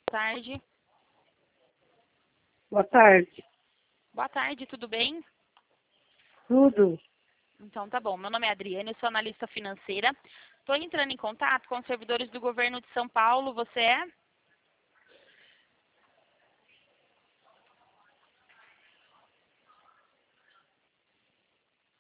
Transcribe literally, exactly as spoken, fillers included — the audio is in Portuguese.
tarde. Boa tarde. Boa tarde, tudo bem? Tudo? Então tá bom. Meu nome é Adriane, eu sou analista financeira. Estou entrando em contato com os servidores do governo de São Paulo. Você é?